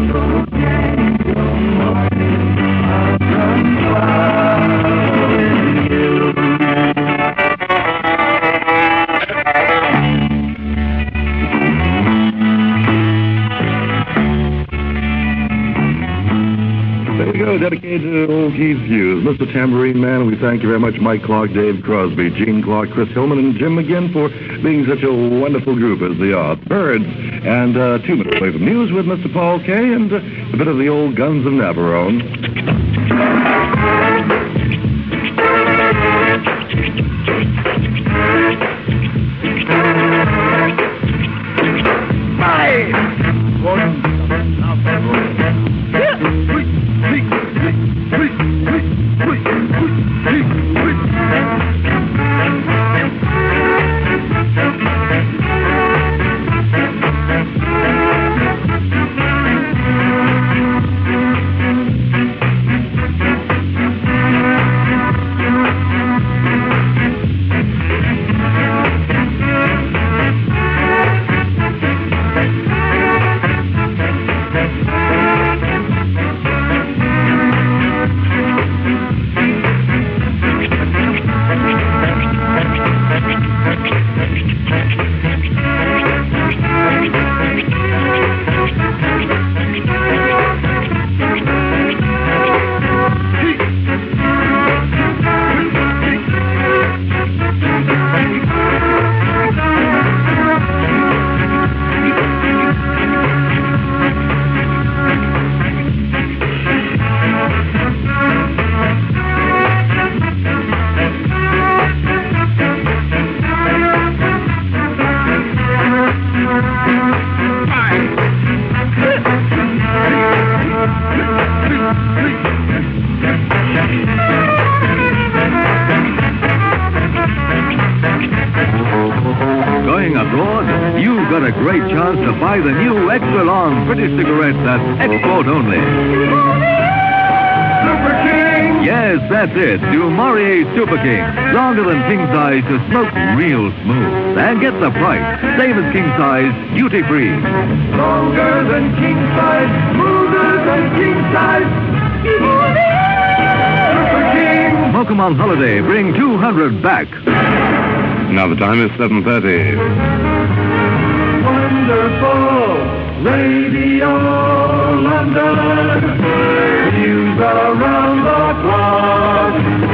Dedicated to Old Keith Hughes, Mr. Tambourine Man. We thank you very much, Mike Clark, Dave Crosby, Gene Clark, Chris Hillman, and Jim McGinn for being such a wonderful group as they are. Birds, and 2 minutes away from news with Mr. Paul Kay and a bit of the old Guns of Navarone. You've got a great chance to buy the new extra long British cigarettes at export only. Super King! Yes, that's it. Du Maurier Super King. Longer than king size to smoke real smooth. And get the price. Same as king size, duty free. Longer than king size, smoother than king size. Super King! Smoke 'em on holiday. Bring 200 back. Now the time is 7:30. Wonderful Radio London. News around the clock.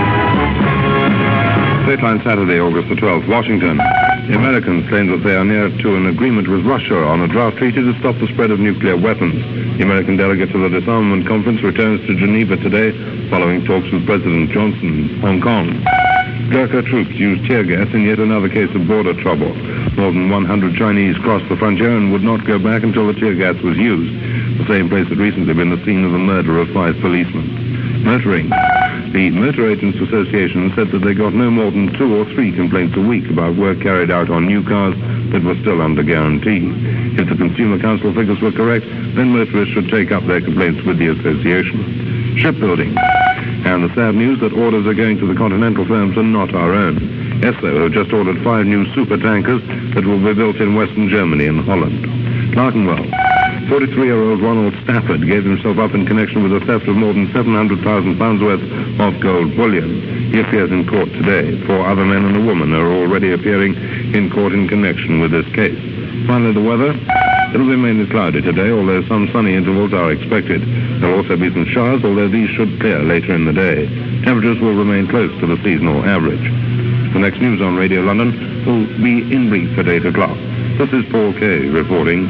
Dateline Saturday, August the 12th, Washington. The Americans claim that they are near to an agreement with Russia on a draft treaty to stop the spread of nuclear weapons. The American delegate to the disarmament conference returns to Geneva today following talks with President Johnson in Hong Kong. Gurkha troops used tear gas in yet another case of border trouble. More than 100 Chinese crossed the frontier and would not go back until the tear gas was used. The same place had recently been the scene of the murder of 5 policemen. Motoring. The Motor Agents Association said that they got no more than 2 or 3 complaints a week about work carried out on new cars that were still under guarantee. If the Consumer Council figures were correct, then motorists should take up their complaints with the association. Shipbuilding. And the sad news that orders are going to the continental firms and not our own. Esso have just ordered 5 new super tankers that will be built in Western Germany and Holland. Clerkenwell. 43-year-old Ronald Stafford gave himself up in connection with the theft of more than £700,000 worth of gold bullion. He appears in court today. 4 other men and a woman are already appearing in court in connection with this case. Finally, the weather. It'll be mainly cloudy today, although some sunny intervals are expected. There will also be some showers, although these should clear later in the day. Temperatures will remain close to the seasonal average. The next news on Radio London will be in brief at 8 o'clock. This is Paul Kay reporting.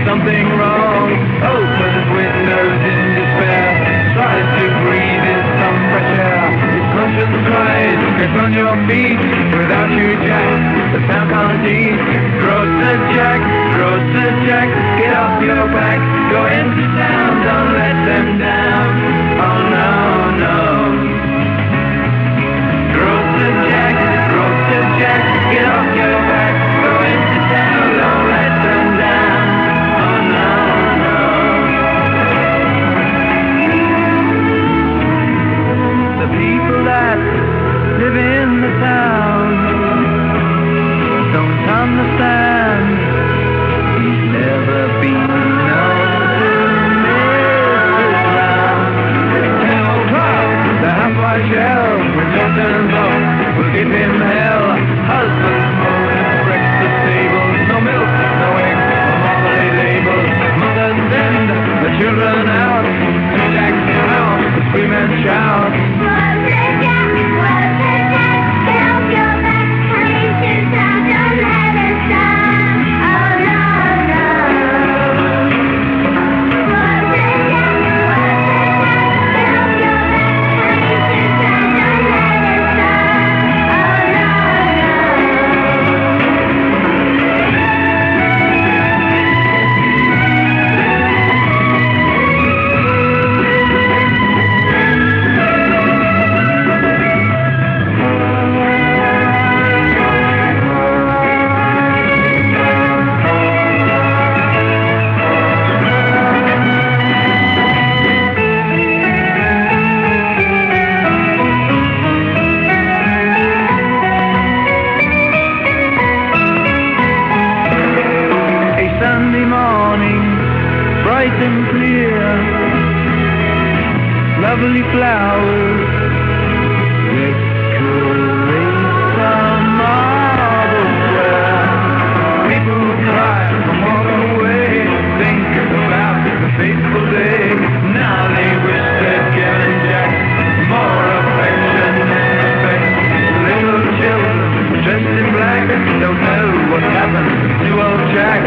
Something wrong. Open his windows in despair. Tries to breathe his pockets on your feet. Without you, Jack, the town can't eat. Grocer Jack, get off your back. Go into town, don't let them down. Oh no, no. Grocer Jack, get off your back. Go into town, don't let them down. Oh no, no. The people that live in the town don't understand. He's never been known to miss his round. An old crowd, the half-white shell, when John turns up, will give him hell. Husbands moaning, breakfast tables, no milk, no eggs, no marmalade labels. Mothers send the children out to Jack's house to scream and shout. Lovely flowers decorate the marble square. People cry and walk away, think about the fateful day. Now they wish they'd given Jack more affection and respect. Little children dressed in black don't know what happened to old Jack.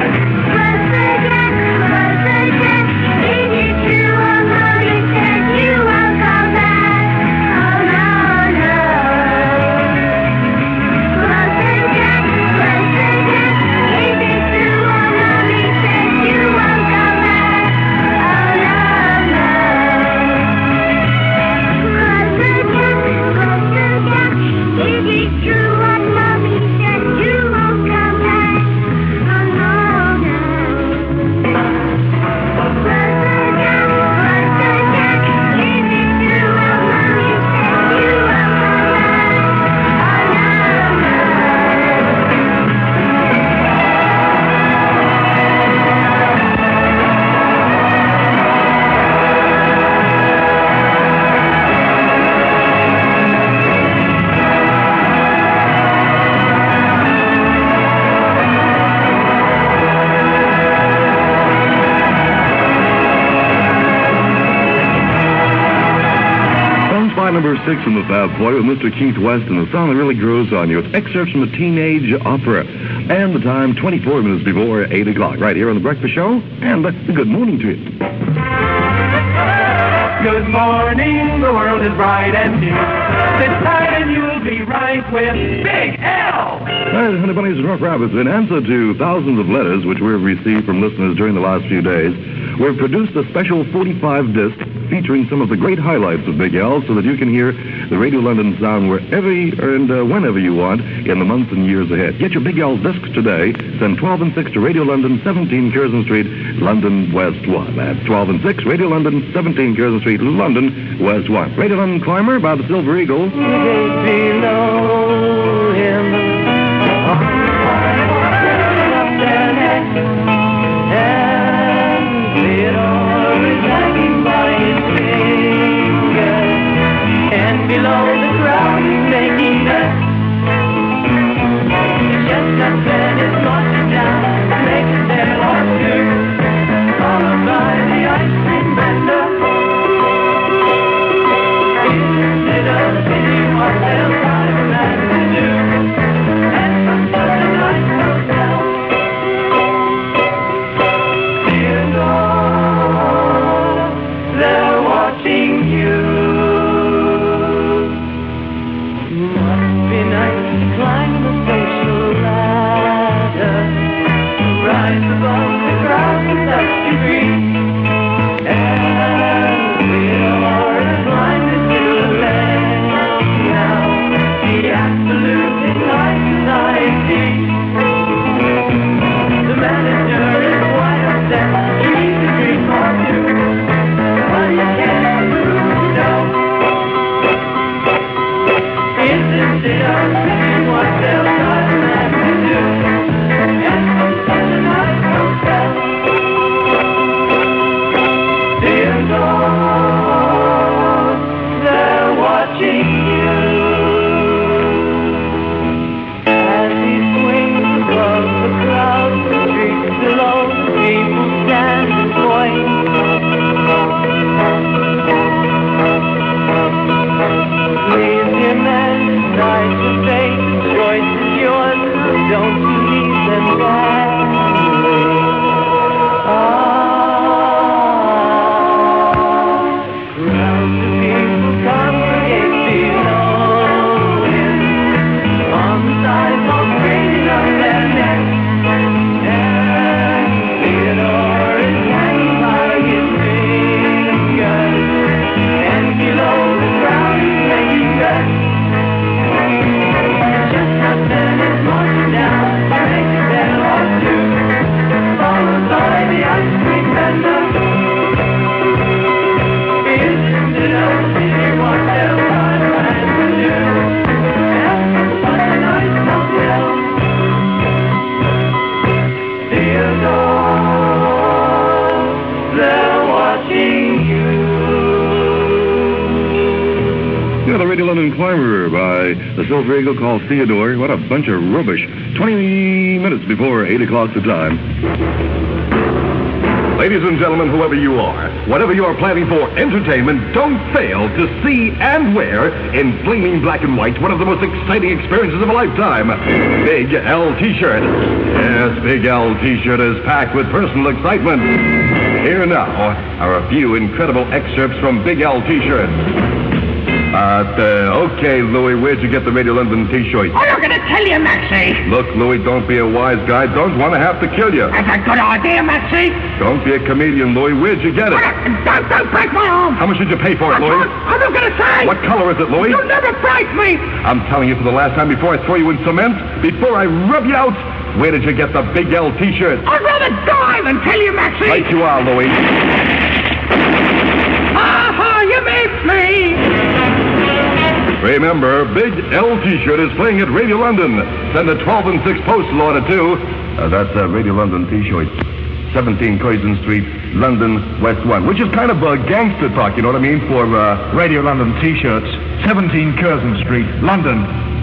Number 6 in the Fab Four with Mr. Keith West, and the song that really grows on you. It's excerpts from a teenage opera. And the time, 24 minutes before 8 o'clock, right here on The Breakfast Show. And good morning to you. Good morning, the world is bright and new. Sit tight and you'll be right with Big L. Hi, Honey Bunnies and Rough Rabbits. In answer to thousands of letters which we've received from listeners during the last few days, we've produced a special 45 disc featuring some of the great highlights of Big L so that you can hear the Radio London sound wherever and whenever you want in the months and years ahead. Get your Big L discs today. Send 12 and 6 to Radio London, 17 Curzon Street, London, West 1. That's 12 and 6, Radio London, 17 Curzon Street, London, West 1. Radio London Climber by the Silver Eagle. Below him. Below the crowd, making that chestnut bed is going down, making their lobster, followed by the ice cream vendor. Isn't it a pity what they'll find that Yeah, the Radio London Climber by the Silver Eagle called Theodore. What a bunch of rubbish. 20 minutes before 8 o'clock the time. Ladies and gentlemen, whoever you are, whatever you are planning for entertainment, don't fail to see and wear, in flaming black and white, one of the most exciting experiences of a lifetime. Big L T-shirt. Yes, Big L T-shirt is packed with personal excitement. Here now are a few incredible excerpts from Big L T-shirt. Okay, Louis, where'd you get the Radio London T-shirt? I'm not going to tell you, Maxie. Look, Louis, don't be a wise guy. Don't want to have to kill you. That's a good idea, Maxie. Don't be a comedian, Louis. Where'd you get it? Don't break my arm. How much did you pay for it, Louis? I'm not going to say. What color is it, Louis? You'll never break me. I'm telling you for the last time before I throw you in cement, before I rub you out, where did you get the Big L T-shirt? I'd rather die than tell you, Maxie. Right you are, Louis. You missed me. Remember, Big L T-shirt is playing at Radio London. Send a 12 and 6 postal order, too. That's a Radio London T-shirt. 17 Curzon Street, London, West 1. Which is kind of a gangster talk, you know what I mean, for Radio London T-shirts, 17 Curzon Street, London,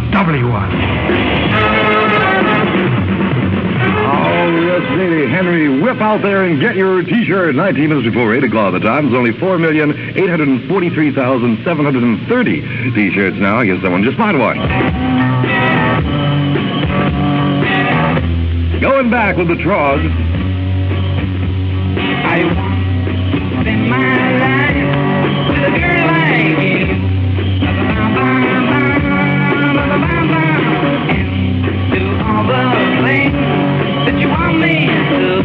W1. Oh, yes, lady. Henry, whip out there and get your T-shirt. 19 minutes before 8 o'clock. The time's only 4,843,730 T-shirts now. I guess someone just bought one. Going back with the Trogs. I want to spend my life with a girl like you. And do all the things that you want me to.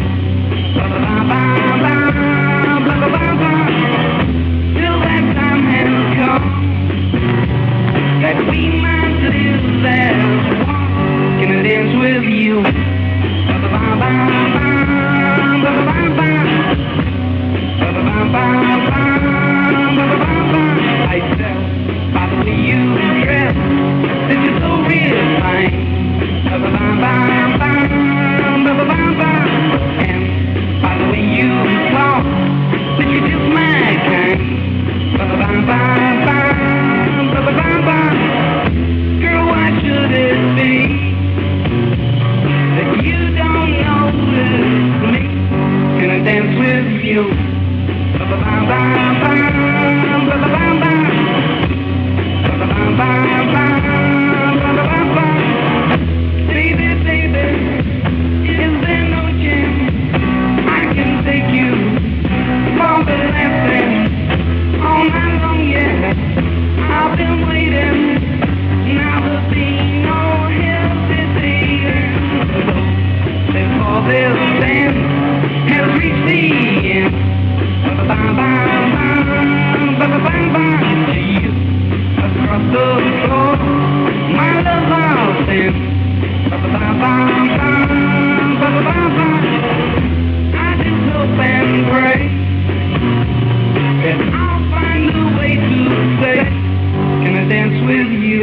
Till that time has come that we might live as one. Can I dance with you? I tell by the way you dress that you're so real fine. And by the way you talk that you're just my kind. Girl, why should it be that you don't notice me? Can I dance with you? Baby, baby, is there no chance I can take you for the laughing all night long? Yeah, I've been waiting. Now there'll be no hesitation. Before this dance has reached the end. To you, across the floor, my love I'll send. I just hope and pray that I'll find a way to say, can I dance with you?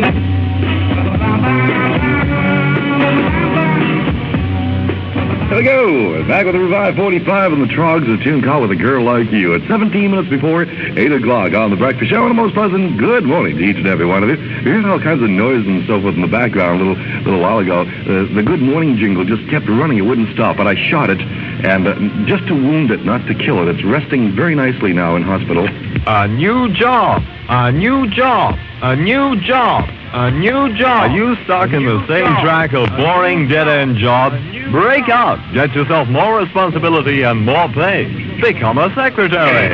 Here we go. Back with the Revive 45 and the Trogs, a tune called With a Girl Like You. At 17 minutes before 8 o'clock on The Breakfast Show, and a most pleasant good morning to each and every one of you. We heard all kinds of noise and so forth in the background a little while ago. The good morning jingle just kept running. It wouldn't stop, but I shot it, and just to wound it, not to kill it. It's resting very nicely now in hospital. A new job. A new job. A new job. A new job. Are you stuck in the same track of boring, dead-end jobs? Break out. Get yourself more responsibility and more pay. Become a secretary.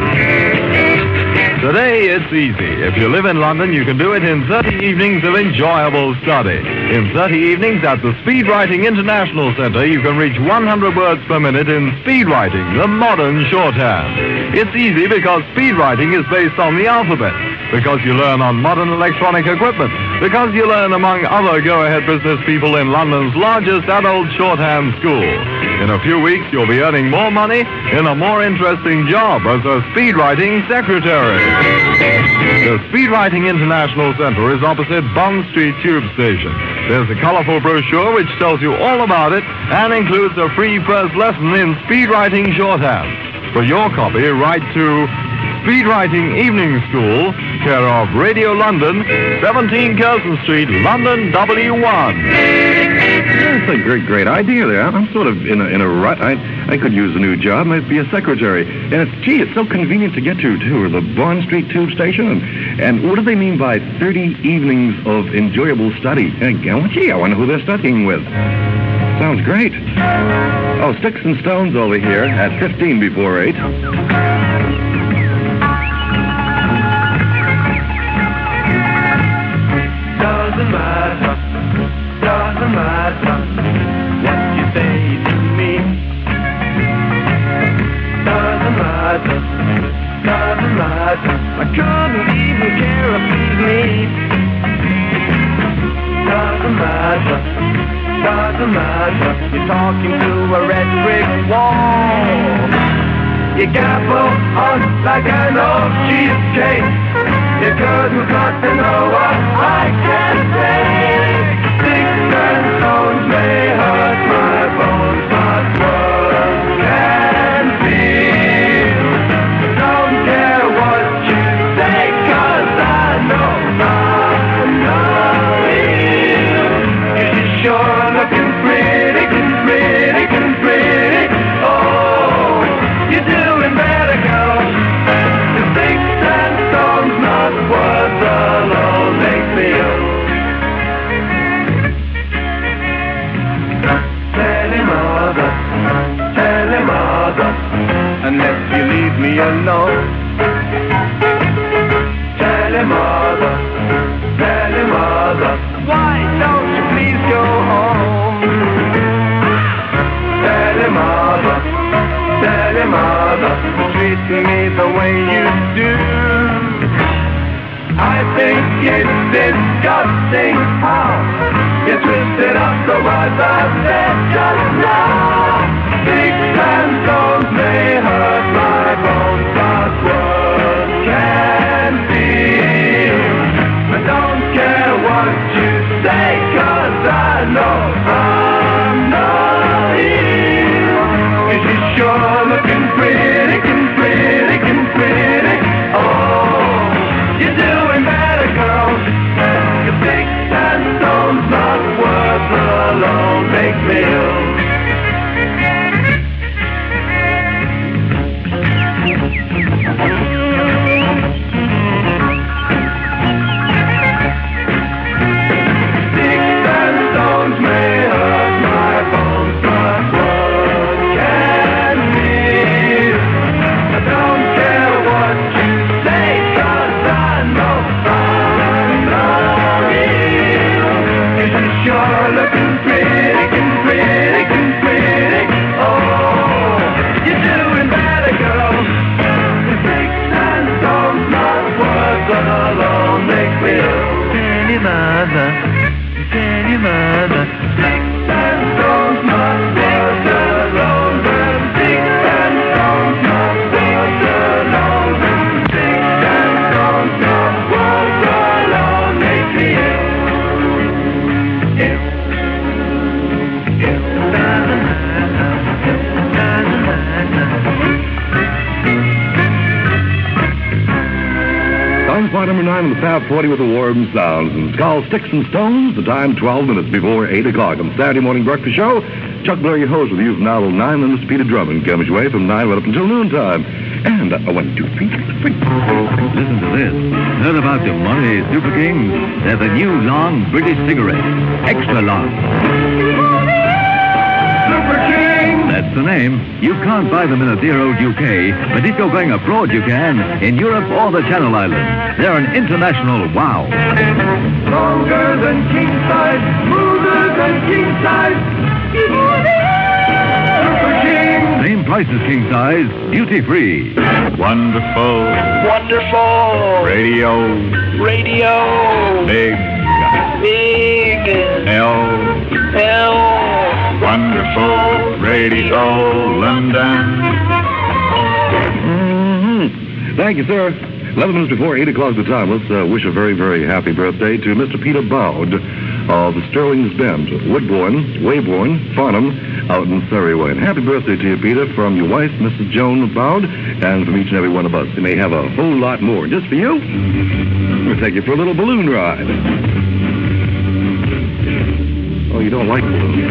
Today, it's easy. If you live in London, you can do it in 30 evenings of enjoyable study. In 30 evenings at the Speed Writing International Center, you can reach 100 words per minute in speed writing, the modern shorthand. It's easy because speed writing is based on the alphabet, because you learn on modern electronic equipment, because you learn among other go-ahead business people in London's largest adult shorthand school. In a few weeks, you'll be earning more money in a more interesting job as a speed writing secretary. The Speed Writing International Center is opposite Bond Street Tube Station. There's a colorful brochure which tells you all about it and includes a free first lesson in speed writing shorthand. For your copy, write to Speed Writing Evening School, care of Radio London, 17 Curzon Street, London, W1. That's a great idea there. I'm sort of in a rut. I could use a new job. Might be a secretary. And it's so convenient to get to, too. The Bond Street Tube Station. And what do they mean by 30 evenings of enjoyable study? I wonder who they're studying with. Sounds great. Oh, Sticks and Stones over here at 15 before 8. Doesn't matter what you say to me. Doesn't matter. I couldn't even care if it's me. Doesn't matter. You're talking to a red brick wall. You gabble on like an old cheesecake. You couldn't got to know what I can say. Sticks and stones may hurt my bones, but words can feel. Don't care what you say, 'cause I know you. You're sure looking pretty. Oh, you're doing better, girl. The sticks and stones, not words alone, make me old. Tell him, mother, unless you leave me alone. Tell him, mother, why don't you please go home? Tell him, mother, treating me the way you do. I think it's disgusting how you twisted up the words I said just now. Sticks and stones may hurt my bones, but words can feel. I don't care what you say, 'cause I know I'm not here. You're sure looking pretty. Oh, you're doing better, girl. Your sticks and stones, not words alone, make me old. Spot number 9 on the Fab 40 with the warm sounds. And it's called Sticks and Stones, the time 12 minutes before 8 o'clock on the Saturday morning breakfast show. Chuck Blair, your host, with you from now till 9, and the speed of drumming comes your way from 9 right up until noontime. And 1, 2, 3, 3. Listen to this. Heard about the Monterey Super Kings? They're the new long British cigarette. Extra long. Super King! That's the name. You can't buy them in a dear old UK, but if you're going abroad, you can, in Europe or the Channel Islands. They're an international wow. Longer than king size, smoother than king size. Super King! Same price as king size, duty free. Wonderful. Radio. Big. L. Wonderful Radio London. Thank you, sir. 11 minutes before 8 o'clock the time. Let's wish a very, very happy birthday to Mr. Peter Bowd, of Sterling's Bend, Woodbourne, Weybourne, Farnham, out in Surrey way. And happy birthday to you, Peter, from your wife, Mrs. Joan Bowd, and from each and every one of us. You may have a whole lot more. Just for you, we'll take you for a little balloon ride. Oh, you don't like balloons?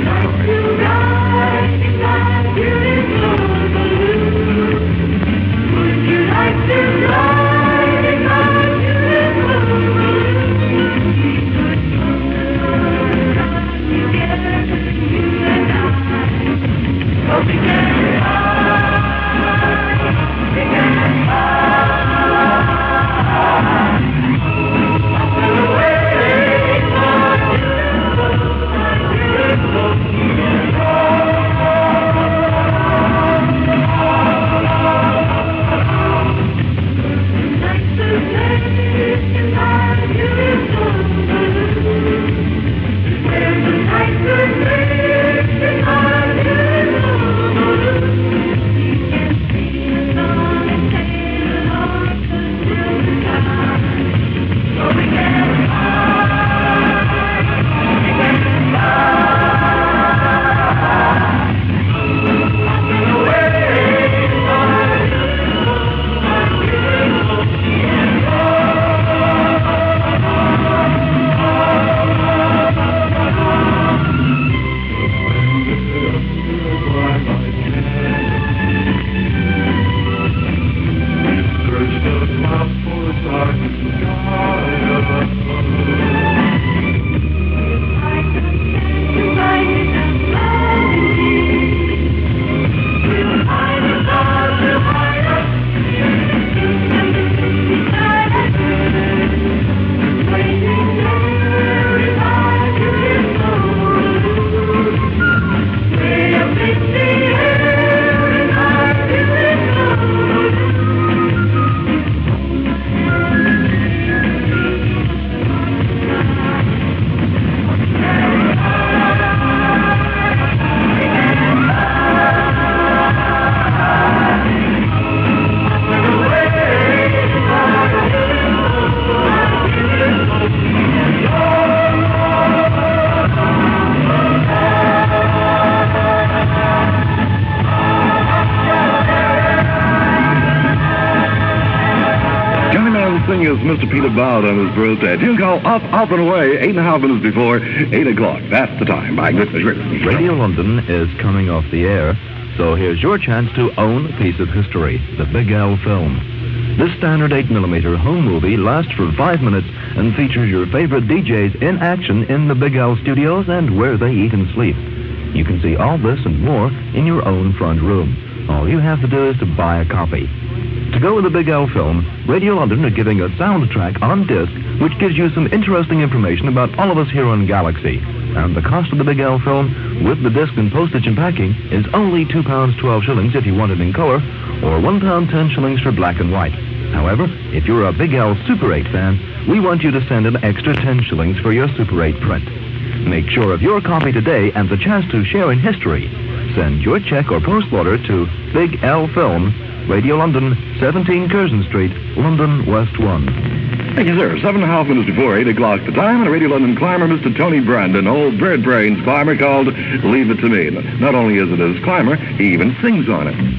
Is Mr. Peter Bowd on his birthday. Tune call up and away, 8.5 minutes before 8 o'clock. That's the time. My goodness gracious. Radio London is coming off the air, so here's your chance to own a piece of history, the Big L film. This standard 8mm home movie lasts for 5 minutes and features your favorite DJs in action in the Big L studios and where they eat and sleep. You can see all this and more in your own front room. All you have to do is to buy a copy. To go with the Big L film, Radio London are giving a soundtrack on disc which gives you some interesting information about all of us here on Galaxy. And the cost of the Big L film, with the disc and postage and packing, is only £2.12 if you want it in color, or £1.10 for black and white. However, if you're a Big L Super 8 fan, we want you to send an extra 10 shillings for your Super 8 print. Make sure of your copy today and the chance to share in history. Send your check or post order to Big L Film, Radio London, 17 Curzon Street, London, West 1. Thank you, sir. 7.5 minutes before 8 o'clock the time, and a Radio London climber, Mr. Tony Brandon, old Bird Brains climber called Leave It to Me. Not only is it his climber, he even sings on it.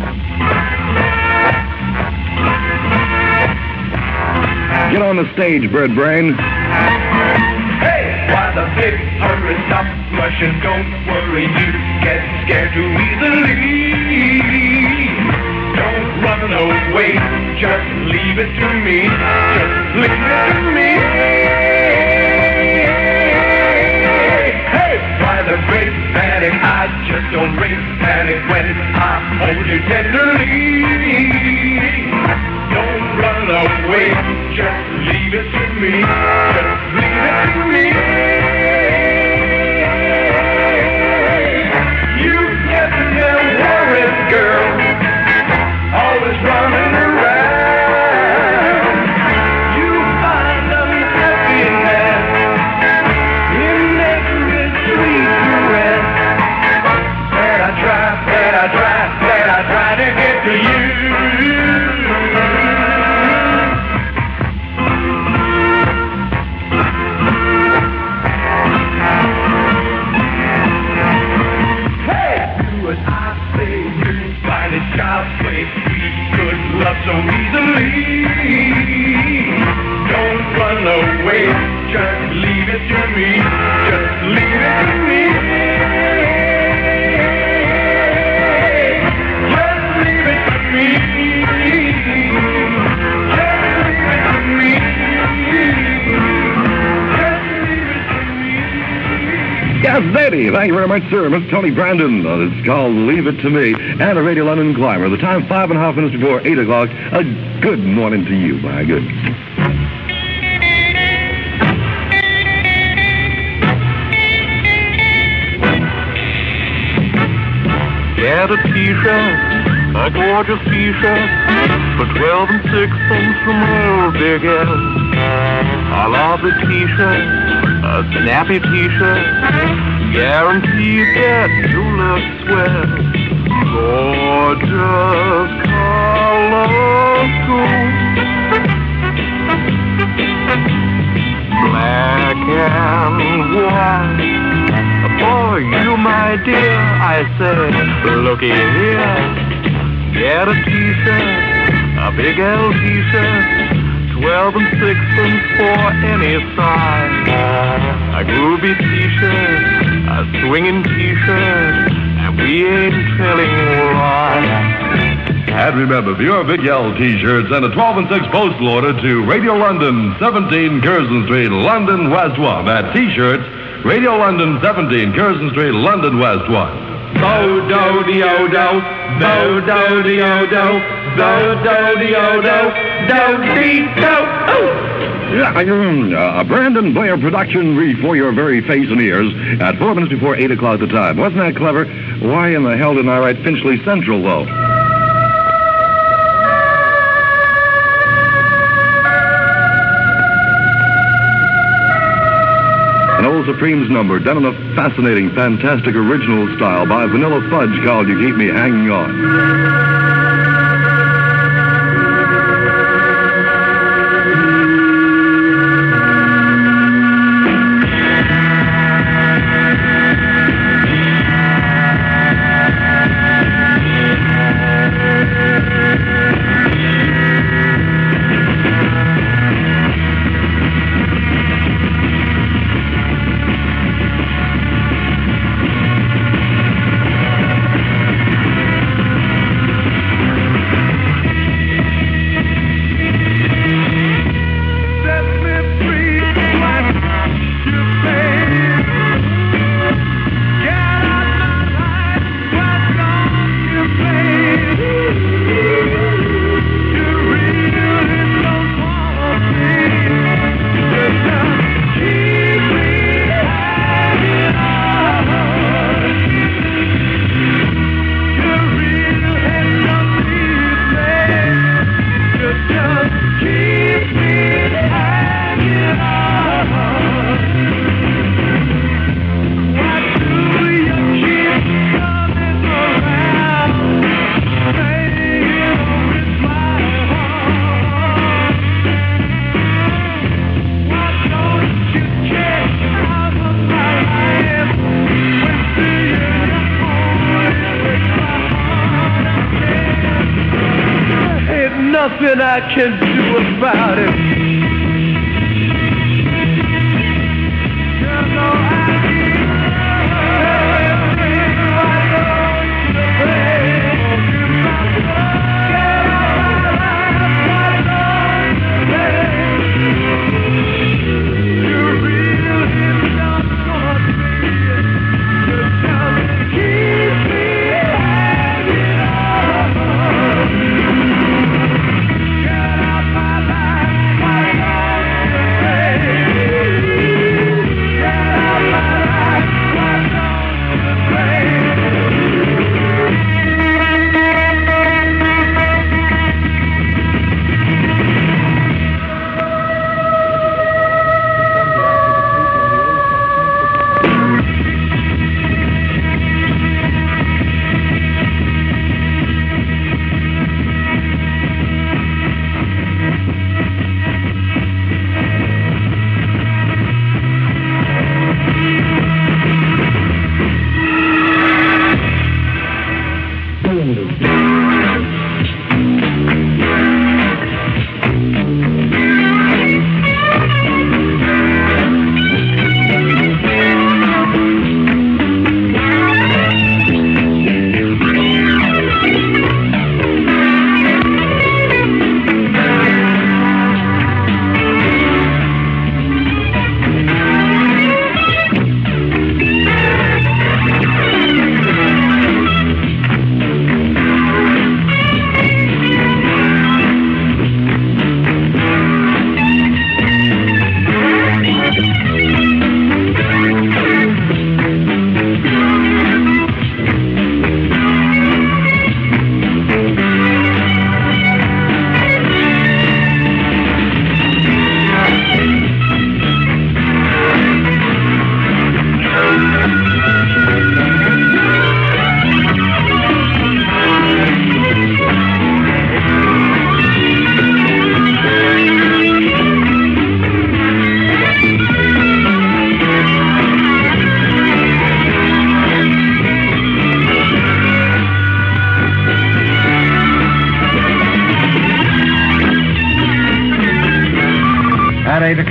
Get on the stage, Bird Brain. Hey, why the big hurry, stop rushing, don't worry, you get scared too easily. Don't run away, just leave it to me, just leave it to me. Hey, why the great panic, I just don't break panic when I hold you tenderly. Don't run away, just leave it to me, just leave it to me. You never worry, girl, always running around. You find unhappiness in every sweet caress that I try to get to you. Just leave it to me. Just leave it to me. Just leave it to me. Just leave it to me. Yes, Daddy. Thank you very much, sir. Mr. Tony Brandon. It's called Leave It to Me. And a Radio London Climber. The time 5.5 minutes before 8 o'clock. A good morning to you, my good. Get a t-shirt, a gorgeous t-shirt, for 12 and 6 from Old Big L. I love the t-shirt, a snappy t-shirt, guarantee you get to look swell. Gorgeous colors too, black and white. For you, my dear, I said, looky here, get a t-shirt, a big L t-shirt, 12 and 6 for any size, a groovy t-shirt, a swinging t-shirt, and we ain't telling lies. And remember, for your Big L t-shirts, send a 12 and 6 postal order to Radio London, 17 Curzon Street, London, West 1. That t-shirts, Radio London, 17 Curzon Street, London, West 1. Bo-do-de-o-do, bo-do-de-o-do, bo-do-de-o-do, do-dee-do. Yeah, a Brandon Blair production for your very face and ears at 4 minutes before 8 o'clock the time. Wasn't that clever? Why in the hell didn't I write Finchley Central, though? An old Supremes number done in a fascinating, fantastic, original style by Vanilla Fudge called You Keep Me Hanging On. Nothing I can do about it. Get out my life.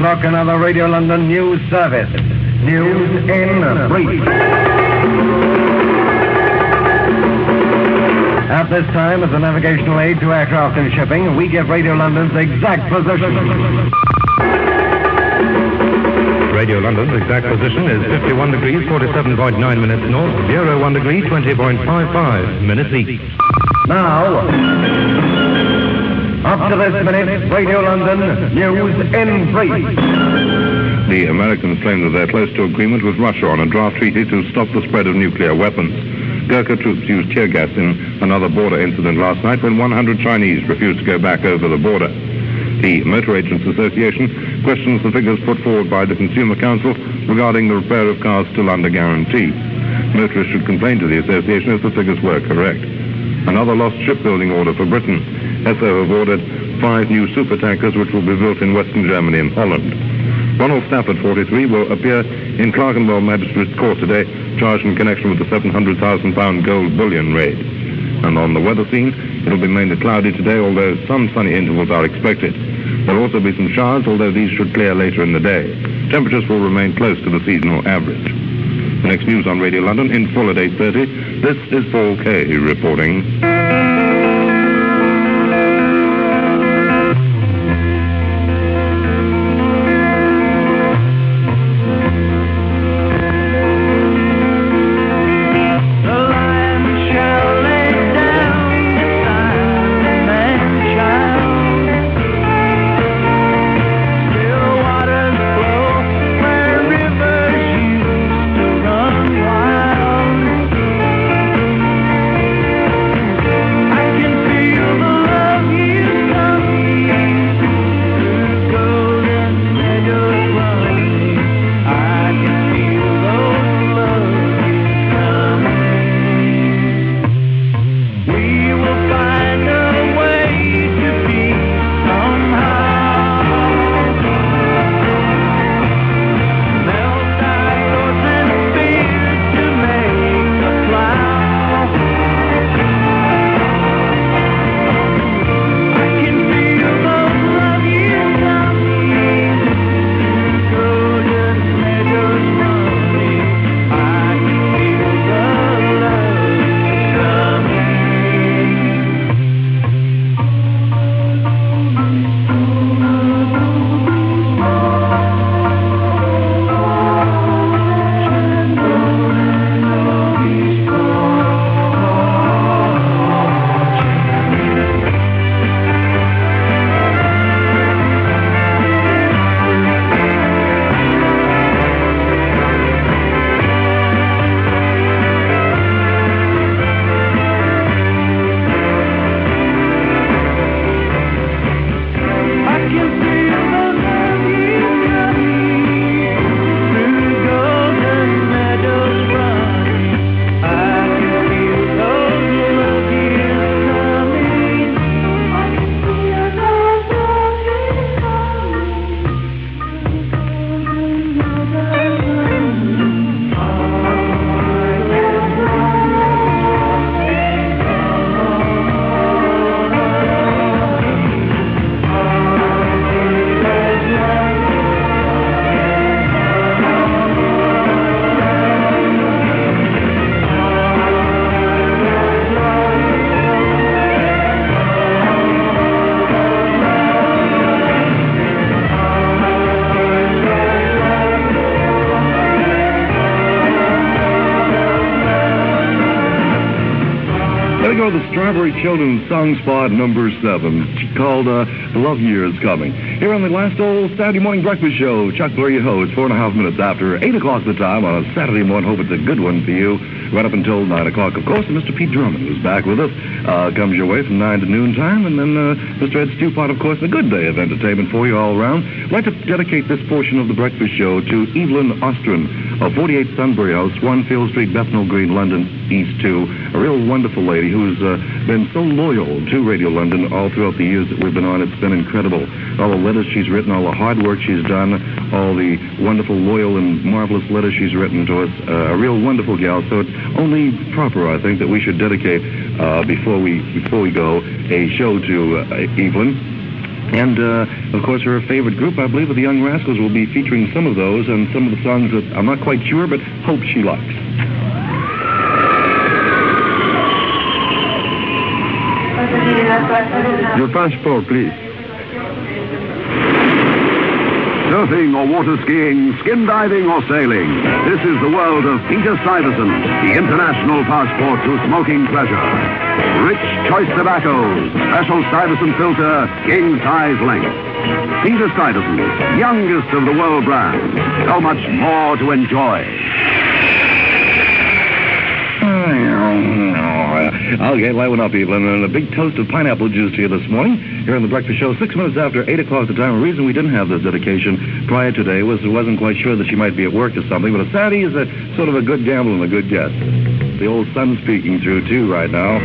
o'clock, another Radio London news service. News in brief. At this time, as a navigational aid to aircraft and shipping, we give Radio London's exact position. Radio London's exact position is 51 degrees, 47.9 minutes north, 01 degree, 20.55 minutes east. Now, up to this minute, Radio London news in brief. The Americans claim that they're close to agreement with Russia on a draft treaty to stop the spread of nuclear weapons. Gurkha troops used tear gas in another border incident last night when 100 Chinese refused to go back over the border. The Motor Agents Association questions the figures put forward by the Consumer Council regarding the repair of cars still under guarantee. Motorists should complain to the association if the figures were correct. Another lost shipbuilding order for Britain. Esso have ordered 5 new supertankers which will be built in Western Germany and Holland. Ronald Stafford, 43, will appear in Clerkenwell Magistrates Court today, charged in connection with the £700,000 gold bullion raid. And on the weather scene, it'll be mainly cloudy today, although some sunny intervals are expected. There'll also be some showers, although these should clear later in the day. Temperatures will remain close to the seasonal average. The next news on Radio London in full at 8:30. This is Paul Kay reporting. The Strawberry Children's Song Spot number 7, called The Love Year is Coming. Here on the last old Saturday morning breakfast show, Chuck Blair, your host, 4.5 minutes after 8 o'clock the time on a Saturday morning. Hope it's a good one for you. Right up until 9 o'clock, of course, and Mr. Pete Drummond is back with us. Comes your way from 9 to noon time, and then Mr. Ed Stewpot, of course, a good day of entertainment for you all around. I'd like to dedicate this portion of the breakfast show to Evelyn Ostrom of 48 Sunbury House, 1 Field Street, Bethnal Green, London, East 2. A real wonderful lady who's been so loyal to Radio London all throughout the years that we've been on. It's been incredible. All the letters she's written, all the hard work she's done, all the wonderful, loyal, and marvelous letters she's written to us. A real wonderful gal. So it's only proper, I think, that we should dedicate, before we go, a show to Evelyn. And, of course, her favorite group, I believe, the Young Rascals, will be featuring some of those and some of the songs that I'm not quite sure, but hope she likes. Your passport, please. Surfing or water skiing, skin diving or sailing. This is the world of Peter Stuyvesant, the international passport to smoking pleasure. Rich choice tobaccos, special Stuyvesant filter, king size length. Peter Stuyvesant, youngest of the world brands. So much more to enjoy. Okay, light one up, people. And a big toast of pineapple juice to you this morning. Here on the Breakfast Show, 6 minutes after 8 o'clock the time. The reason we didn't have this dedication prior today was I wasn't quite sure that she might be at work or something, but a Saturday is a sort of a good gamble and a good guess. The old sun's peeking through, too, right now.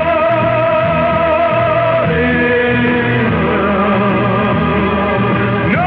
No!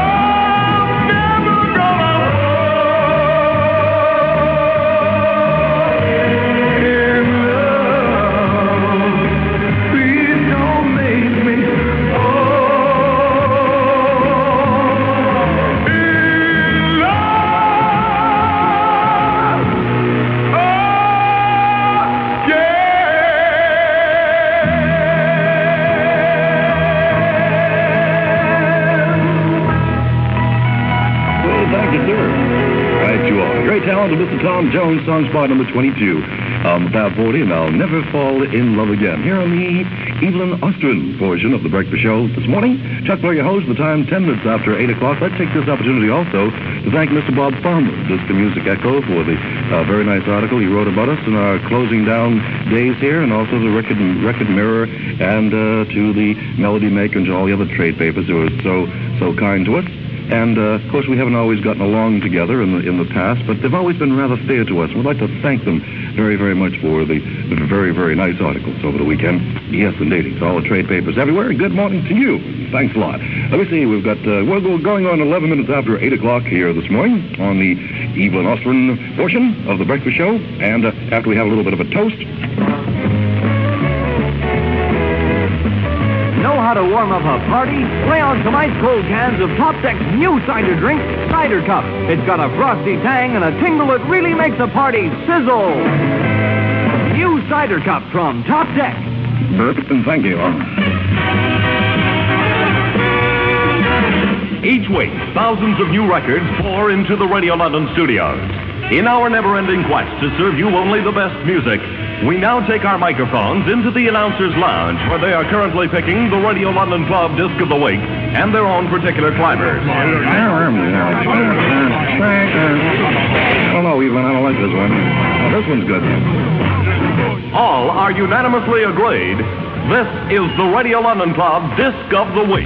on to Mr. Tom Jones, song spot number 22. Fab 40, and I'll Never Fall in Love Again. Here on the Evelyn Ostrin portion of the breakfast show this morning. Chuck Blair, your host, the time 10 minutes after 8 o'clock. Let's take this opportunity also to thank Mr. Bob Farmer, Disc and Music Echo, for the very nice article he wrote about us in our closing down days here, and also the Record Mirror, and to the Melody Maker and to all the other trade papers who were so kind to us. And, of course, we haven't always gotten along together in the past, but they've always been rather fair to us. We'd like to thank them very, very much for the very, very nice articles over the weekend. Yes, indeed. To all the trade papers everywhere, good morning to you. Thanks a lot. Let me see. We've got, we're going on 11 minutes after 8 o'clock here this morning on the Evelyn Ostrin portion of the breakfast show. And after we have a little bit of a toast. Know how to warm up a party? Lay on some ice-cold cans of Top Deck's new cider drink, Cider Cup. It's got a frosty tang and a tingle that really makes a party sizzle. New Cider Cup from Top Deck. And thank you. Each week, thousands of new records pour into the Radio London studios. In our never-ending quest to serve you only the best music, we now take our microphones into the announcer's lounge, where they are currently picking the Radio London Club Disc of the Week and their own particular climbers. Oh, no, Evelyn, I don't like this one. Oh, this one's good. All are unanimously agreed. This is the Radio London Club Disc of the Week.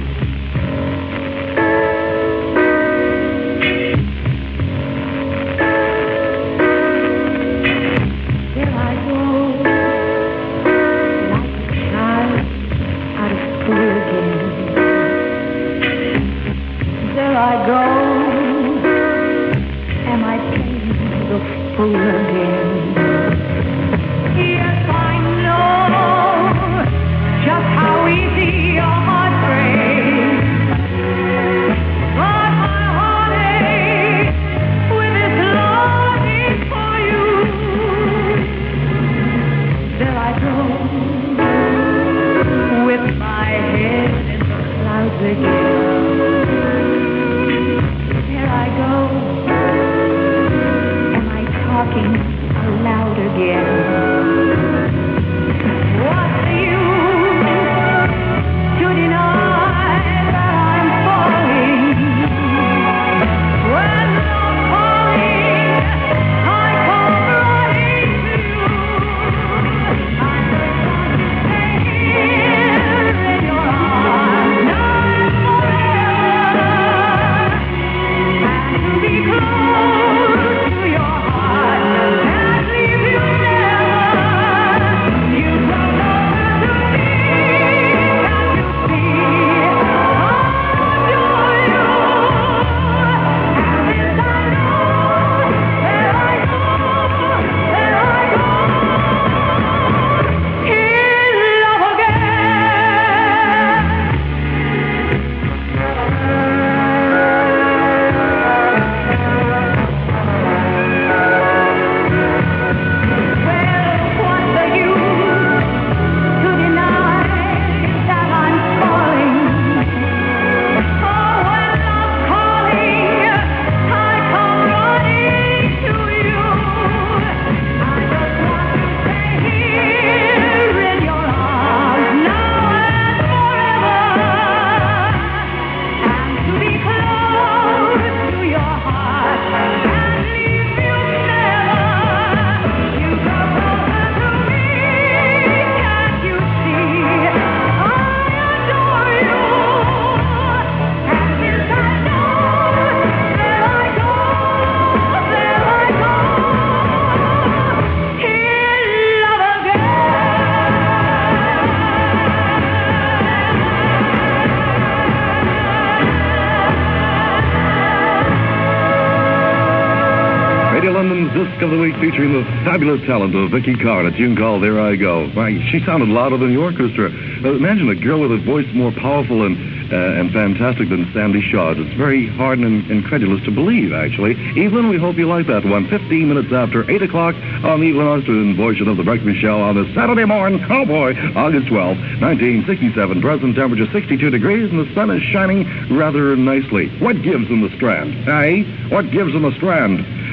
Disc of the Week featuring the fabulous talent of Vicky Carr in a tune called There I Go. Why, she sounded louder than the orchestra. Imagine a girl with a voice more powerful and fantastic than Sandy Shaw's. It's very hard and incredulous to believe, actually. Evelyn, we hope you like that one. 15 minutes after 8 o'clock on the Evelyn Ostrin portion of the breakfast show on this Saturday morning. Oh, boy, August 12, 1967. Present temperature 62 degrees, and the sun is shining rather nicely. What gives in the Strand? What gives in the Strand?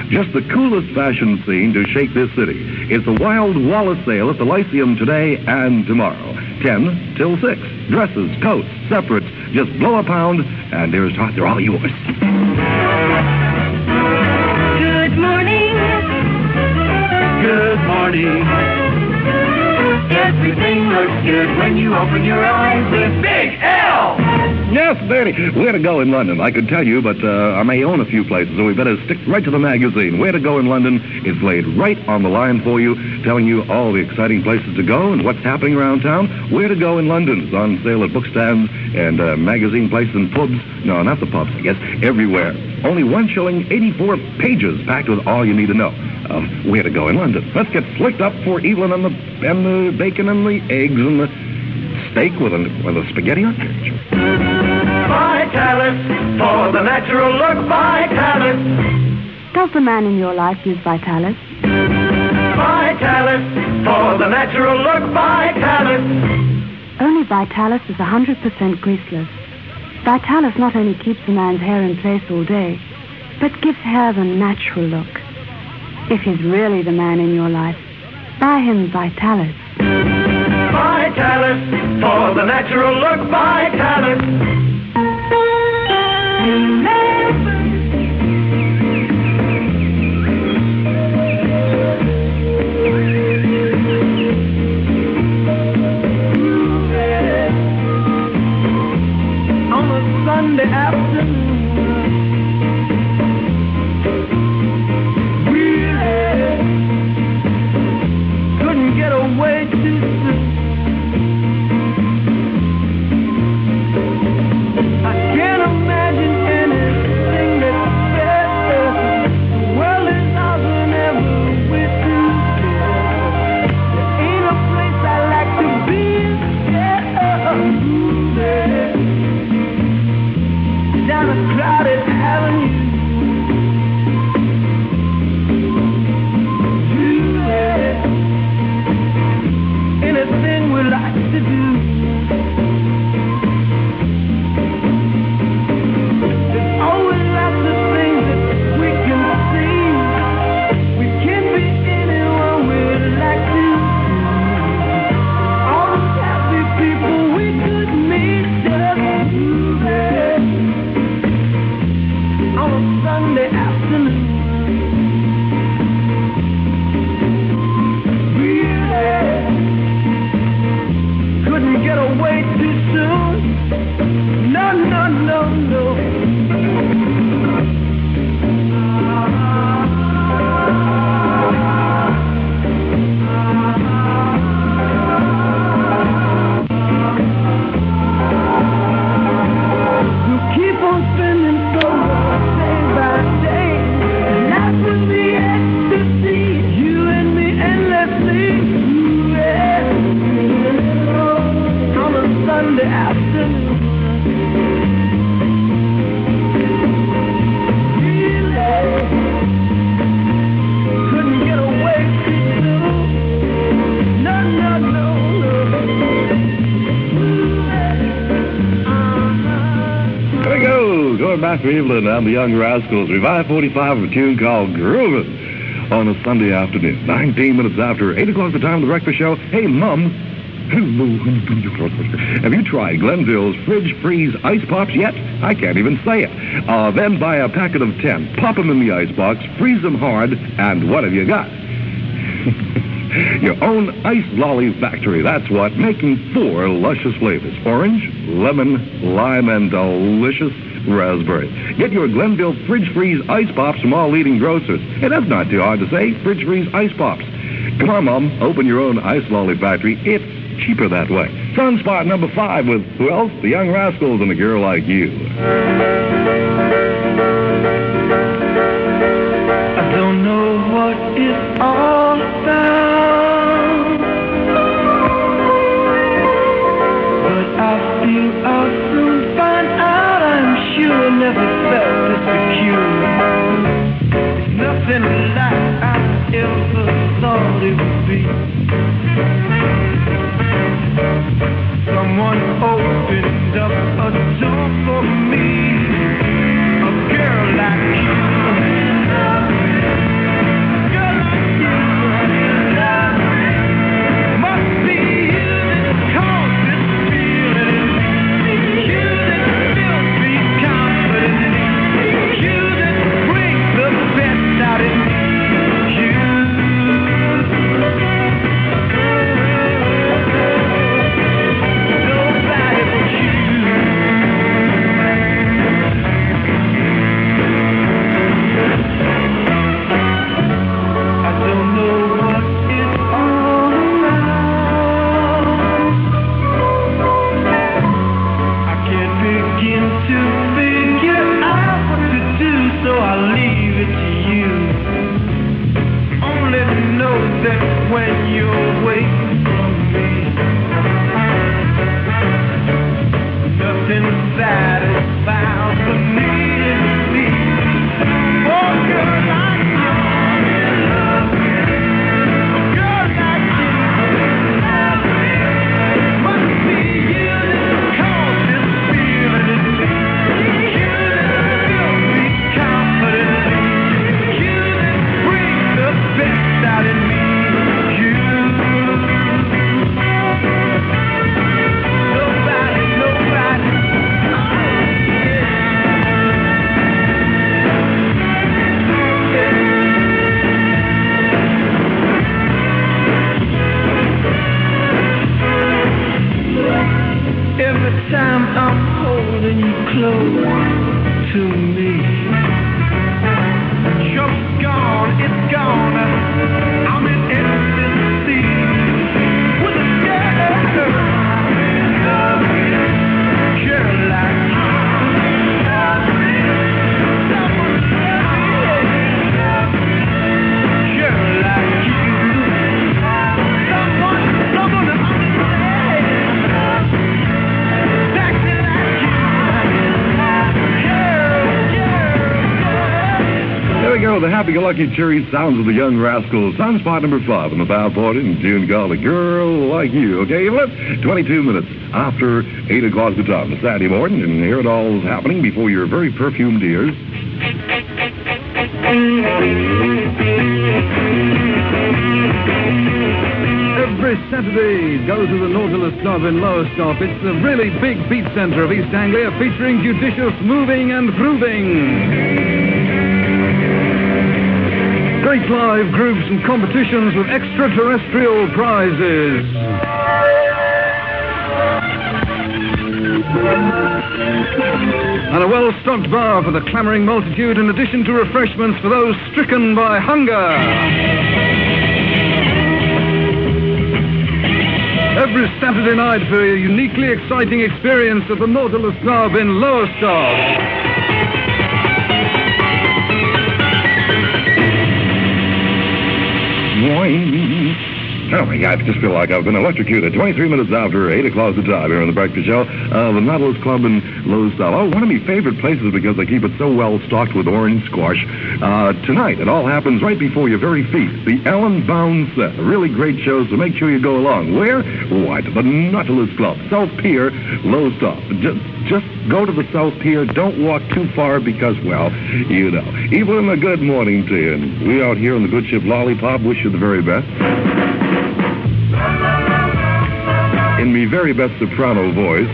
Just the coolest fashion scene to shake this city. It's the Wild Wallace sale at the Lyceum today and tomorrow. 10 till 6. Dresses, coats, separates. Just blow a pound, and dearest heart, they're all yours. Good morning. Good morning. Everything looks good when you open your eyes with Big L. Yes, Bernie. Where to go in London? I could tell you, but I may own a few places, so we better stick right to the magazine. Where to go in London is laid right on the line for you, telling you all the exciting places to go and what's happening around town. Where to go in London is on sale at bookstands and magazine places and pubs. No, not the pubs, I guess. Everywhere. Only 1 shilling, 84 pages packed with all you need to know of where to go in London. Let's get slicked up for Evelyn and the bacon and the eggs and the steak with a spaghetti on church. Vitalis, for the natural look, Vitalis. Does the man in your life use Vitalis? Vitalis, for the natural look, Vitalis. Only Vitalis is 100% greaseless. Vitalis not only keeps a man's hair in place all day, but gives hair the natural look. If he's really the man in your life, buy him Vitalis. Vitalis, for the natural look, Vitalis. On a Sunday afternoon, couldn't get away too soon. I can't imagine anything that's better. The world is ours whenever we're together. There ain't a place I like to be instead of moving down a crowded avenue. Anything we like to do. There's always lots of things that we can see. We can be anyone we'd like to be. All the happy people we could meet just moving on a Sunday afternoon. Couldn't get away too soon. No, no, no, no. We'll keep on spending gold day by day. And life will be ecstasy. You and me endlessly. On a Sunday afternoon. Really couldn't get away too soon. No, no, no, no. There we go. Going back to Evelyn and the Young Rascals. Revive 45 of a tune called Groovin' on a Sunday afternoon. 19 minutes after 8 o'clock, the time of the breakfast show. Hey, Mom. Have you tried Glenville's Fridge Freeze Ice Pops yet? I can't even say it. Then buy a packet of 10. Pop them in the icebox, freeze them hard, and what have you got? Your own ice lolly factory, that's what. Making 4 luscious flavors. Orange, lemon, lime, and delicious raspberry. Get your Glenville Fridge Freeze Ice Pops from all leading grocers. Hey, that's not too hard to say. Fridge Freeze Ice Pops. Come on, Mom. Open your own ice lolly factory. It's cheaper that way. Sunspot number 5 with, who else? The Young Rascals and A Girl Like You. I don't know what it's all about, but I feel I'll soon find out. I'm sure never felt this secure. It's nothing like I ever thought it would be. Someone opened up a door for me, a girl like you. when you're waiting for me. Nothing satisfies the need in me. Oh, girl like you, I'm in love with. A girl like you, I'm in love with. Must be you that caused this feeling in me. You that fill me confidently. You that brings the best out in me. Every time I'm holding you close to me, just gone, it's gone. I'm in ecstasy with a girl in love with a girl like you. Someone girl like you. Someone There we go, the happy-go-lucky, cheery sounds of the Young Rascals. Sunspot number 5 on the Bob Porter and tune called A Girl Like You. Okay, Evelyn? 22 minutes after 8 o'clock the time. It's Saturday morning, and here it all is happening before your very perfumed ears. Every Saturday, go to the Nautilus Club in Lowestoft. It's the really big beat centre of East Anglia, featuring judicious moving and grooving. Great live groups and competitions with extraterrestrial prizes. And a well-stocked bar for the clamouring multitude, in addition to refreshments for those stricken by hunger. Every Saturday night for a uniquely exciting experience at the Nautilus Club in Lowestoft. Oh, my God, I just feel like I've been electrocuted. 23 minutes after 8 o'clock the time here on the Breakfast Show. The Nautilus Club in Lowestoft. Oh, one of my favorite places because they keep it so well stocked with orange squash. Tonight, it all happens right before your very feet. The Ellen Bound Set. A really great show, so make sure you go along. Where? Why, to the Nautilus Club, South Pier, Lowestoft. Just go to the South Pier. Don't walk too far because, well, you know. Evelyn, a good morning to you. And we out here on the good ship Lollipop wish you the very best. In me very best soprano voice.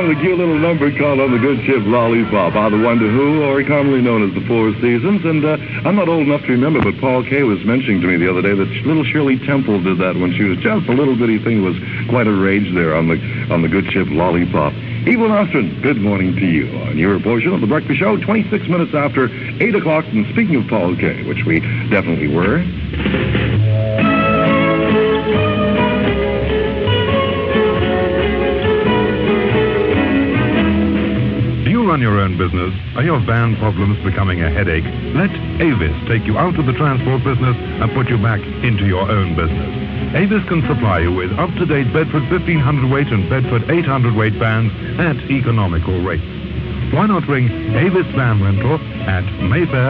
with a cute little number called On the Good Ship Lollipop, either Wonder Who or commonly known as the Four Seasons. And I'm not old enough to remember, but Paul Kay was mentioning to me the other day that little Shirley Temple did that when she was just a little bitty thing. It was quite a rage there on the Good Ship Lollipop. Evelyn Ostrin, good morning to you on your portion of The Breakfast Show, 26 minutes after 8 o'clock. And speaking of Paul Kay, which we definitely were... Run your own business? Are your van problems becoming a headache? Let Avis take you out of the transport business and put you back into your own business. Avis can supply you with up-to-date Bedford 1500 weight and Bedford 800 weight vans at economical rates. Why not ring Avis Van Rental at Mayfair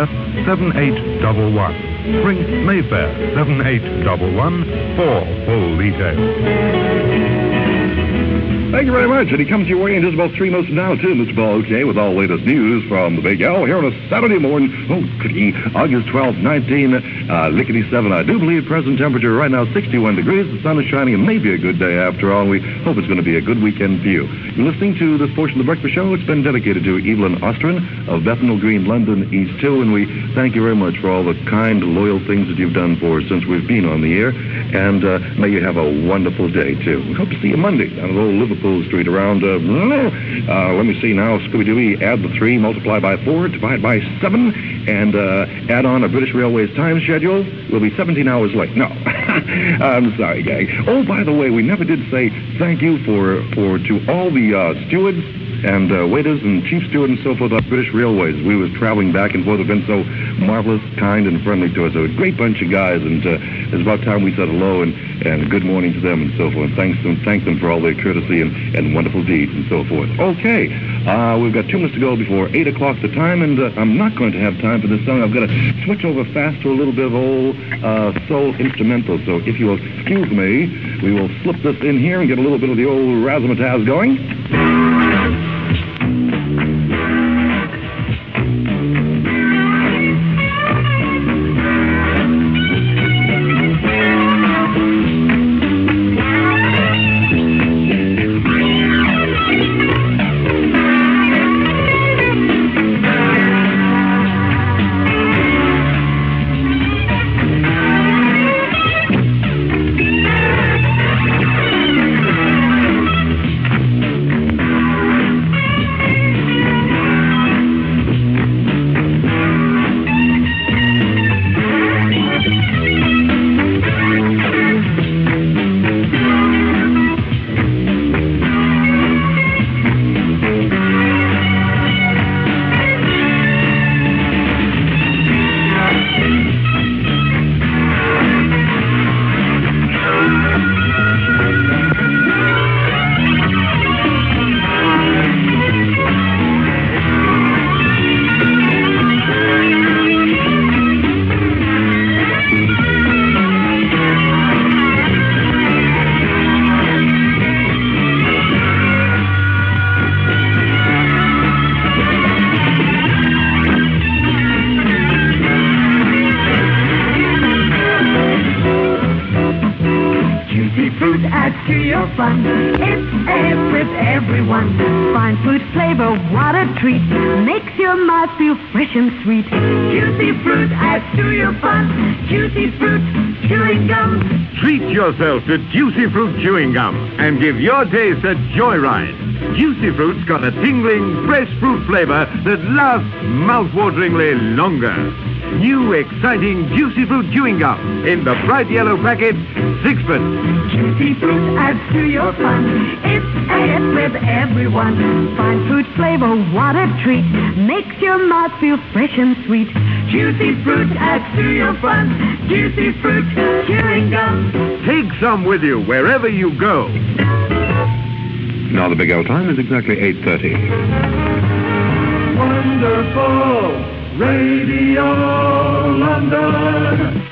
7811. Ring Mayfair 7811 for full details. Thank you very much. And he comes your way in just about 3 minutes from now, too, Mr. Paul Kay, with all the latest news from the Big L here on a Saturday morning. Oh, goody. August 12th, 1977. I do believe present temperature right now 61 degrees. The sun is shining. It may be a good day after all. We hope it's going to be a good weekend for you. You're listening to this portion of the Breakfast Show. It's been dedicated to Evelyn Ostrin of Bethnal Green, London, East 2. And we thank you very much for all the kind, loyal things that you've done for us since we've been on the air. And may you have a wonderful day, too. We hope to see you Monday down at old Liverpool Street around, let me see now, Scooby-Dooby, add the 3, multiply by 4, divide by 7, and add on a British Railways time schedule. We'll be 17 hours late. No, I'm sorry, gang. Oh, by the way, we never did say thank you to all the stewards and waiters and chief steward and so forth of British Railways. We was traveling back and forth. Have been so marvelous, kind, and friendly to us. A great bunch of guys, and it's about time we said hello and good morning to them and so forth. Thank them for all their courtesy and wonderful deeds and so forth. Okay, we've got 2 minutes to go before 8 o'clock the time, and I'm not going to have time for this song. I've got to switch over fast to a little bit of old soul instrumental. So if you will excuse me, we will slip this in here and get a little bit of the old razzmatazz going. fun. It's with everyone. Fine fruit flavor, what a treat. Makes your mouth feel fresh and sweet. Juicy fruit adds to your fun. Juicy fruit chewing gum. Treat yourself to Juicy Fruit chewing gum and give your taste a joyride. Juicy Fruit's got a tingling, fresh fruit flavor that lasts mouth-wateringly longer. New, exciting Juicy Fruit chewing gum in the bright yellow packet, 6pence. Juicy Fruit adds to your fun. It's with everyone. Fine fruit flavor, what a treat. Makes your mouth feel fresh and sweet. Juicy Fruit adds to your fun. Juicy Fruit chewing gum. Take some with you wherever you go. Now the Big L time is exactly 8:30. Wonderful Radio London.